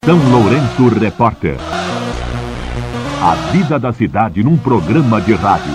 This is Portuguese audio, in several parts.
São Lourenço Repórter. A vida da cidade num programa de rádio.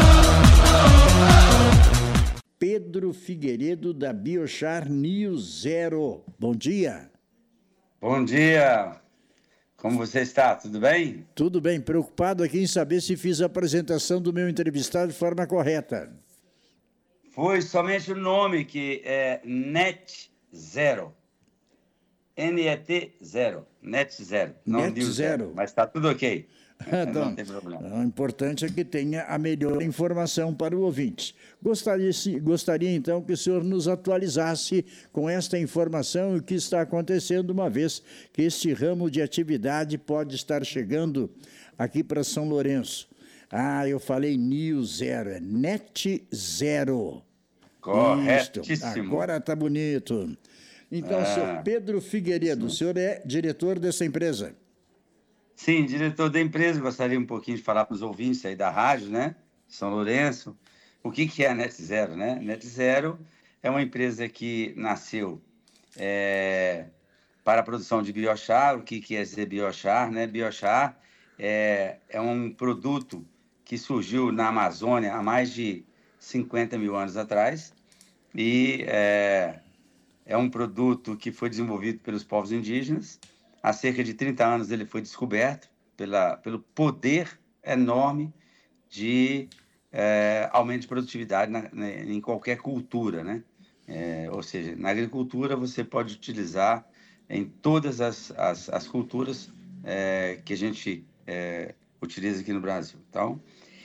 Pedro Figueiredo, da Biochar News Zero. Bom dia. Bom dia. Como você está? Tudo bem? Tudo bem. Preocupado aqui em saber se fiz a apresentação do meu entrevistado de forma correta. Foi somente o nome, que é Net Zero. NET Zero. Net Zero. Não Net News Zero. Mas está tudo ok. Então, não tem problema. O importante é que tenha a melhor informação para o ouvinte. Gostaria então que o senhor nos atualizasse com esta informação e o que está acontecendo, uma vez que este ramo de atividade pode estar chegando aqui para São Lourenço. Eu falei News Zero, é Net Zero. Corretíssimo. Isto. Agora está bonito. Então, senhor Pedro Figueiredo, o senhor é diretor dessa empresa? Sim, diretor da empresa. Gostaria um pouquinho de falar para os ouvintes aí da rádio, né? São Lourenço. O que é a Net Zero, né? Net Zero é uma empresa que nasceu para a produção de biochar. O que é ser biochar, né? Biochar é um produto que surgiu na Amazônia há mais de 50 mil anos atrás e é um produto que foi desenvolvido pelos povos indígenas. Há cerca de 30 anos ele foi descoberto pelo poder enorme de aumento de produtividade em qualquer cultura, né? Ou seja, na agricultura você pode utilizar em todas as culturas que a gente utiliza aqui no Brasil. Então,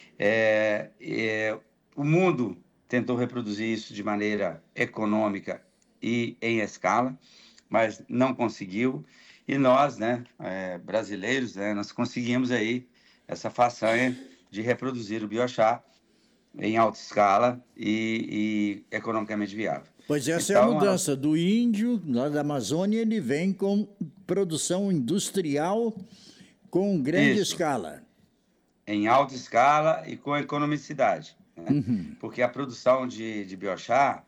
o mundo tentou reproduzir isso de maneira econômica e em escala, mas não conseguiu. E nós, né, brasileiros, nós conseguimos aí essa façanha de reproduzir o biochar em alta escala e economicamente viável. Pois essa é a mudança. Do índio, lá da Amazônia, ele vem com produção industrial com grande escala. Em alta escala e com economicidade. Né? Porque a produção de biochar,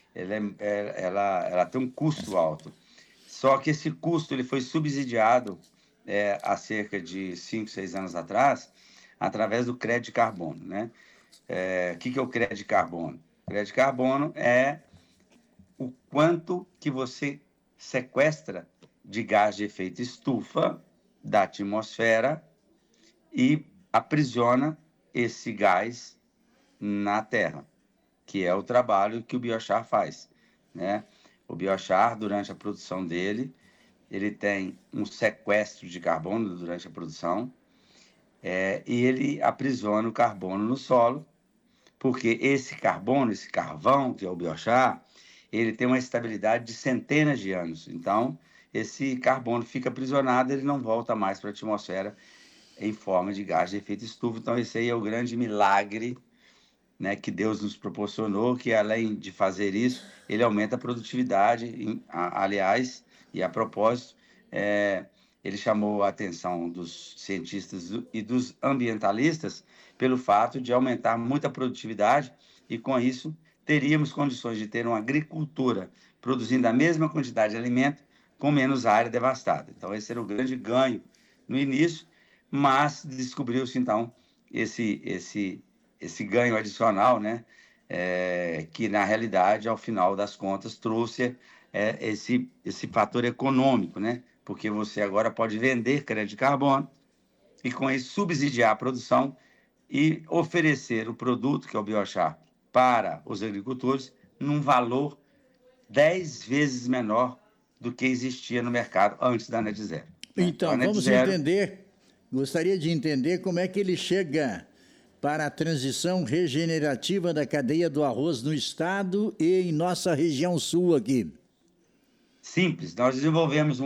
ela tem um custo alto. Só que esse custo ele foi subsidiado há cerca de 5, 6 anos atrás, através do crédito de carbono. Né? O que é o crédito de carbono? O crédito de carbono é o quanto que você sequestra de gás de efeito estufa da atmosfera e aprisiona esse gás na Terra, que é o trabalho que o biochar faz, né? O biochar, durante a produção dele, ele tem um sequestro de carbono durante a produção e ele aprisiona o carbono no solo, porque esse carbono, esse carvão, que é o biochar, ele tem uma estabilidade de centenas de anos. Então, esse carbono fica aprisionado, ele não volta mais para a atmosfera em forma de gás de efeito estufa. Então, esse aí é o grande milagre, né, que Deus nos proporcionou, que além de fazer isso, ele aumenta a produtividade. Aliás, e a propósito, ele chamou a atenção dos cientistas e dos ambientalistas pelo fato de aumentar muito a produtividade e, com isso, teríamos condições de ter uma agricultura produzindo a mesma quantidade de alimento com menos área devastada. Então, esse era o grande ganho no início, mas descobriu-se, então, esse ganho adicional, né? Que, na realidade, ao final das contas, trouxe esse fator econômico, né? Porque você agora pode vender crédito de carbono e, com isso, subsidiar a produção e oferecer o produto, que é o biochar, para os agricultores num valor 10 vezes menor do que existia no mercado antes da Net Zero. Então, vamos entender, gostaria de entender como é que ele chega para a transição regenerativa da cadeia do arroz no estado e em nossa região sul aqui. Simples, nós desenvolvemos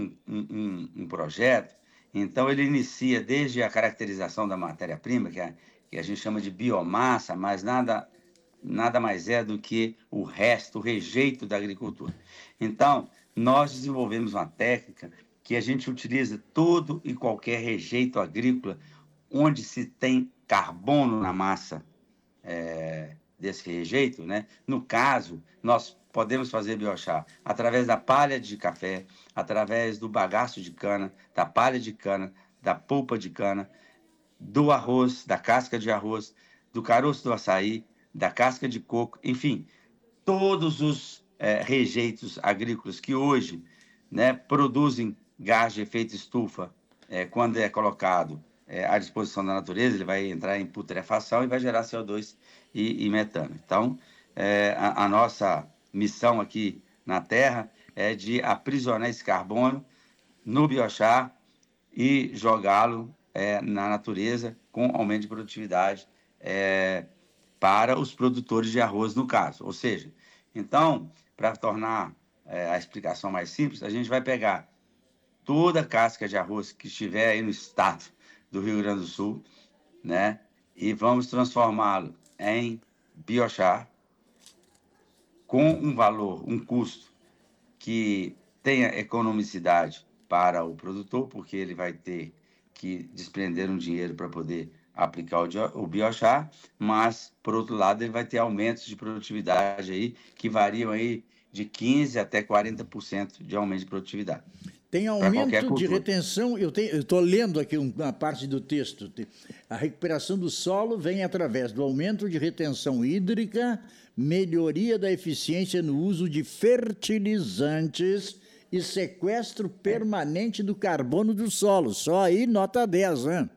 um projeto, então ele inicia desde a caracterização da matéria-prima, que a gente chama de biomassa, mas nada mais é do que o resto, o rejeito da agricultura. Então, nós desenvolvemos uma técnica que a gente utiliza todo e qualquer rejeito agrícola onde se tem carbono na massa desse rejeito, né? No caso, nós podemos fazer biochar através da palha de café, através do bagaço de cana, da palha de cana, da polpa de cana, do arroz, da casca de arroz, do caroço do açaí, da casca de coco, enfim, todos os rejeitos agrícolas que hoje, né, produzem gás de efeito estufa, quando é colocado à disposição da natureza, ele vai entrar em putrefação e vai gerar CO2 e metano. Então, a nossa missão aqui na Terra é de aprisionar esse carbono no biochar e jogá-lo na natureza com aumento de produtividade para os produtores de arroz, no caso. Ou seja, então, para tornar a explicação mais simples, a gente vai pegar toda a casca de arroz que estiver aí no estado do Rio Grande do Sul, né, e vamos transformá-lo em biochar com um valor, um custo que tenha economicidade para o produtor, porque ele vai ter que desprender um dinheiro para poder aplicar o biochar, mas, por outro lado, ele vai ter aumentos de produtividade aí, que variam aí de 15% até 40% de aumento de produtividade. Tem aumento de retenção, eu estou lendo aqui uma parte do texto, a recuperação do solo vem através do aumento de retenção hídrica, melhoria da eficiência no uso de fertilizantes e sequestro permanente do carbono do solo. Só aí nota 10, né?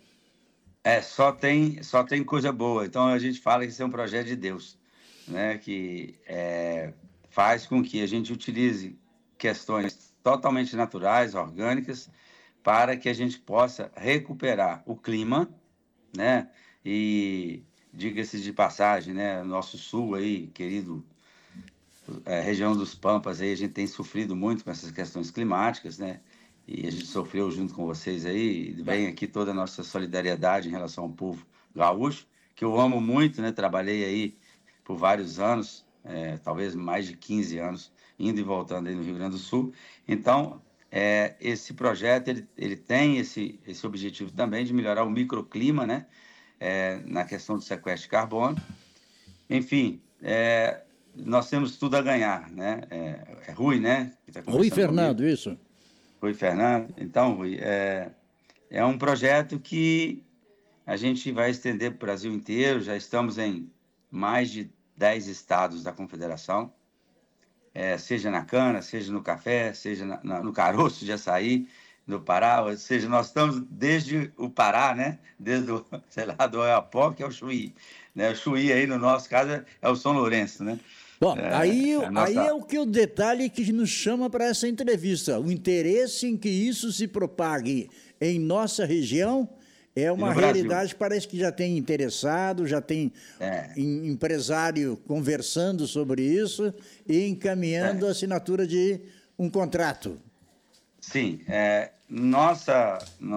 Só tem coisa boa. Então a gente fala que isso é um projeto de Deus, né? Que faz com que a gente utilize questões totalmente naturais, orgânicas, para que a gente possa recuperar o clima, né? E diga-se de passagem, né? Nosso sul aí, querido, região dos Pampas aí, a gente tem sofrido muito com essas questões climáticas, né? E a gente sofreu junto com vocês aí, e vem aqui toda a nossa solidariedade em relação ao povo gaúcho, que eu amo muito, né? Trabalhei aí por vários anos, talvez mais de 15 anos, indo e voltando aí no Rio Grande do Sul. Então, esse projeto, ele tem esse objetivo também de melhorar o microclima, né? Na questão do sequestro de carbono. Enfim, nós temos tudo a ganhar, né? Rui, né? Rui Fernando, comigo. Isso. Rui Fernando. Então, Rui, é um projeto que a gente vai estender para o Brasil inteiro, já estamos em mais de 10 estados da Confederação, seja na cana, seja no café, seja no caroço de açaí, no Pará, ou seja, nós estamos desde o Pará, né? Desde o, sei lá, do Oiapoque ao Chuí. Né? O Chuí aí, no nosso caso, é o São Lourenço, né? Bom, aí é o detalhe que nos chama para essa entrevista. O interesse em que isso se propague em nossa região é uma realidade, parece que já tem interessado, já tem empresário conversando sobre isso e encaminhando a assinatura de um contrato. Sim, nossa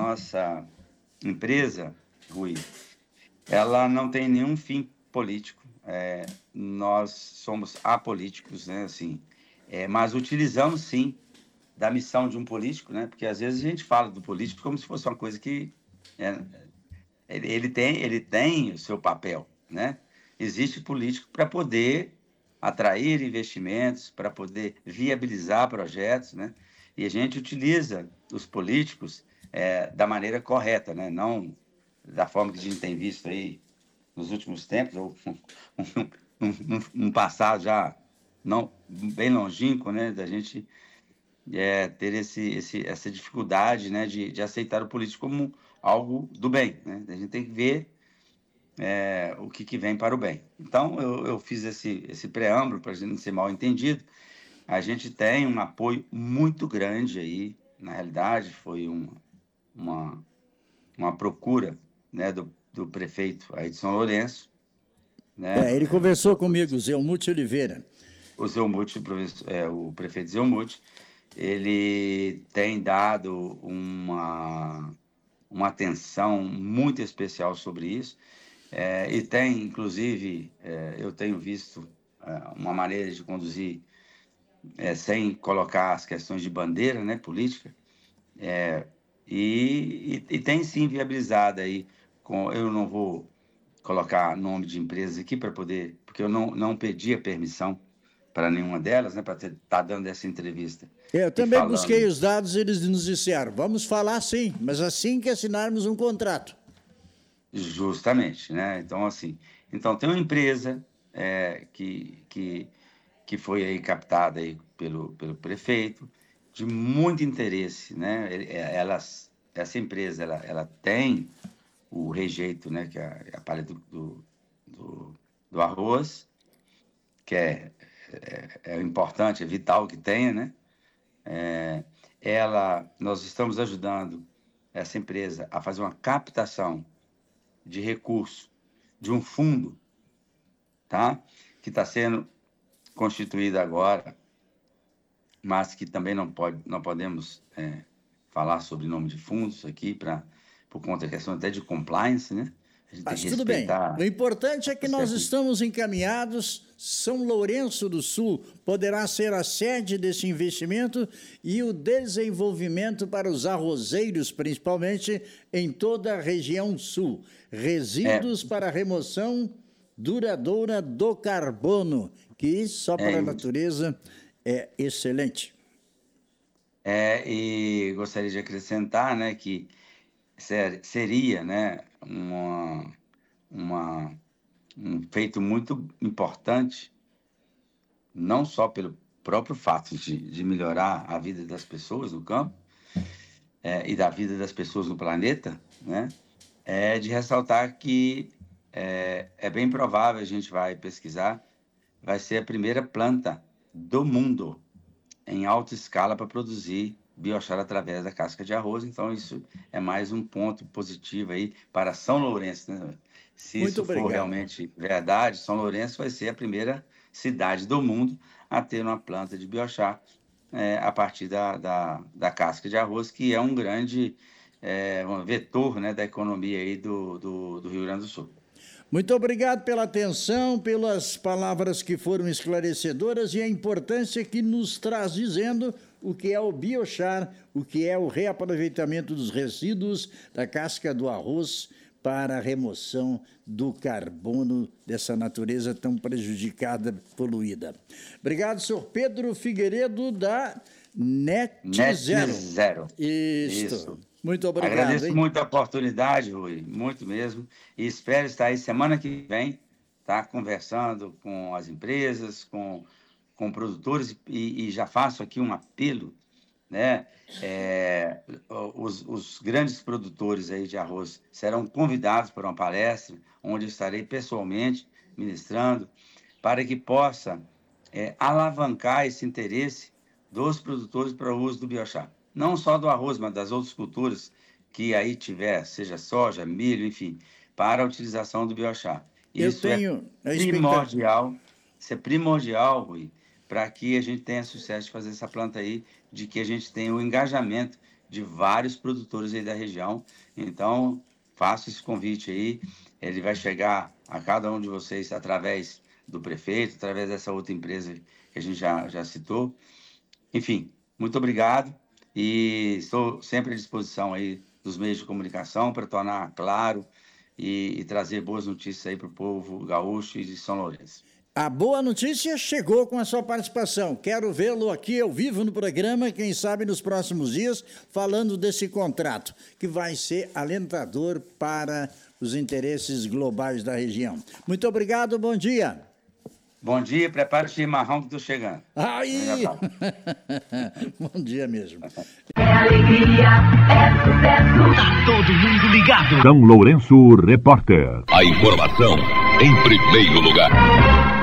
empresa, Rui, ela não tem nenhum fim político. Nós somos apolíticos, né? Assim, mas utilizamos, sim, da missão de um político, né? Porque às vezes a gente fala do político como se fosse uma coisa que ele tem o seu papel, né? Existe político para poder atrair investimentos, para poder viabilizar projetos, né? E a gente utiliza os políticos da maneira correta, né? Não da forma que a gente tem visto aí nos últimos tempos, ou num passado já não bem longínquo, né? Da gente ter essa dificuldade, né? De aceitar o político como algo do bem, né? A gente tem que ver o que vem para o bem. Então, eu fiz esse preâmbulo para a gente não ser mal entendido. A gente tem um apoio muito grande aí, na realidade, foi uma procura, né, do prefeito aí de São Lourenço. Né? Ele conversou comigo, Zelmut Oliveira. O Zelmut, o prefeito Zelmut, ele tem dado uma atenção muito especial sobre isso, e tem, inclusive, eu tenho visto uma maneira de conduzir sem colocar as questões de bandeira, né, política, e tem sim viabilizado aí, eu não vou colocar nome de empresas aqui para poder, porque eu não pedi a permissão para nenhuma delas, né, para estar dando essa entrevista. Eu também busquei os dados e eles nos disseram, vamos falar sim, mas assim que assinarmos um contrato. Justamente, né? Então, assim, tem uma empresa que foi aí captada aí pelo prefeito, de muito interesse, né? Essa empresa, ela tem o rejeito, né, que é a palha do arroz, que é importante, é vital que tenha, né? Nós estamos ajudando essa empresa a fazer uma captação de recurso de um fundo, tá? Que está sendo constituído agora, mas que também não podemos falar sobre nome de fundos aqui, por conta da questão até de compliance, né? Mas tudo bem. O importante é que nós estamos encaminhados. São Lourenço do Sul poderá ser a sede desse investimento e o desenvolvimento para os arrozeiros, principalmente em toda a região sul. Resíduos para remoção duradoura do carbono, que só para a natureza é excelente. E gostaria de acrescentar, né, que seria, né, um feito muito importante, não só pelo próprio fato de melhorar a vida das pessoas no campo e da vida das pessoas no planeta, né, de ressaltar que é bem provável, a gente vai pesquisar, vai ser a primeira planta do mundo em alta escala para produzir biochar através da casca de arroz. Então, isso é mais um ponto positivo aí para São Lourenço, né? Se Muito isso obrigado. for realmente verdade, São Lourenço vai ser a primeira cidade do mundo a ter uma planta de biochar a partir da casca de arroz, que é um grande um vetor, né, da economia aí do Rio Grande do Sul. Muito obrigado pela atenção, pelas palavras que foram esclarecedoras e a importância que nos traz dizendo o que é o biochar, o que é o reaproveitamento dos resíduos da casca do arroz para a remoção do carbono dessa natureza tão prejudicada, poluída. Obrigado, senhor Pedro Figueiredo, da Net Zero. Isso. Muito obrigado. Agradeço muito a oportunidade, Rui, muito mesmo, e espero estar aí semana que vem, tá, conversando com as empresas, com produtores, e já faço aqui um apelo, né? Os grandes produtores aí de arroz serão convidados para uma palestra, onde eu estarei pessoalmente ministrando, para que possa alavancar esse interesse dos produtores para o uso do biochar. Não só do arroz, mas das outras culturas que aí tiver, seja soja, milho, enfim, para a utilização do biochar. Isso é primordial, Rui, para que a gente tenha sucesso de fazer essa planta aí, de que a gente tenha o engajamento de vários produtores aí da região. Então, faço esse convite aí, ele vai chegar a cada um de vocês através do prefeito, através dessa outra empresa que a gente já citou. Enfim, muito obrigado. E estou sempre à disposição aí dos meios de comunicação para tornar claro e trazer boas notícias aí para o povo gaúcho e de São Lourenço. A boa notícia chegou com a sua participação. Quero vê-lo aqui ao vivo no programa, quem sabe nos próximos dias, falando desse contrato, que vai ser alentador para os interesses globais da região. Muito obrigado, bom dia. Bom dia, prepare o chimarrão que estou chegando. Aí! Bom dia mesmo. É alegria, é sucesso. Tá todo mundo ligado. São Lourenço Repórter. A informação em primeiro lugar.